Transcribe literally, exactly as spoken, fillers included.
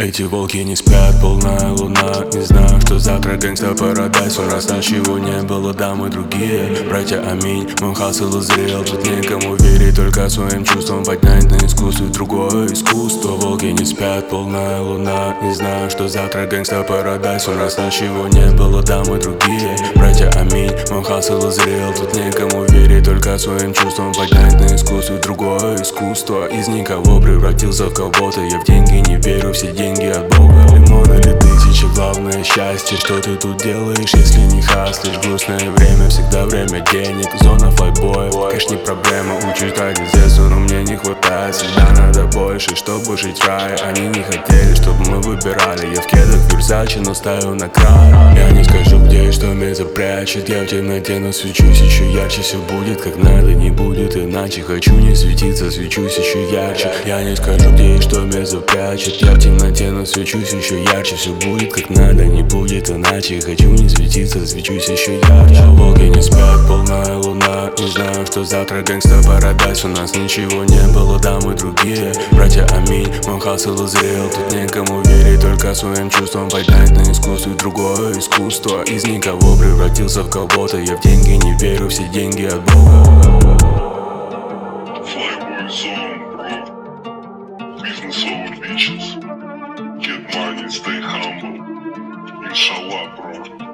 Эти волки не спят, полная луна. Не знаю, что завтра гэнгста парадайз. У нас ничего не было, да мы другие. Братья, аминь, мой хасл зрел. Тут некому верить, только своим чувствам поднять на искусство другое искусство. Волки не спят, полная луна. Не знаю, что завтра гэнгста парадайз. У нас ничего не было, да мы другие. Братья, аминь, мой хасл зрел. Тут некому верить, только своим чувствам поднять на искусство другое искусство. Из никого превратился в кого-то. Я в деньги не верю, все деньги от Бога. Лимон или тысячи, главное счастье. Что ты тут делаешь, если не хаслишь? Грустное время, всегда время денег. Зона флайтбоя, кэш не проблема. Учусь ради зесу, но мне не хватает. Всегда надо больше, чтобы жить в рае. Они не хотели, чтобы мы выбирали. Я в кедах Версаче, но ставил на край. Я не скажу, где и что меня запрячет. Я в темноте, но свечусь еще ярче. Все будет как надо, не будет иначе. Хочу не светиться, свечусь еще ярче. Я не скажу, где и что меня запрячет. Я в темноте, но свечусь еще ярче. Все будет как надо, не будет иначе. Хочу не светиться, свечусь еще ярче. Волки не спят, полная луна. Не знаю, что завтра гэнгста парадайз. У нас ничего не было, да мы другие. Братья, аминь, мой хасл зрел. Тут некому верить, только своим чувствам поднять на искусство другое искусство. Из никого превратился в кого-то. Я в деньги не верю, все деньги от Бога. Flyboy zone, bro. Business over bitches. Get money, stay humble. Inshallah, bro.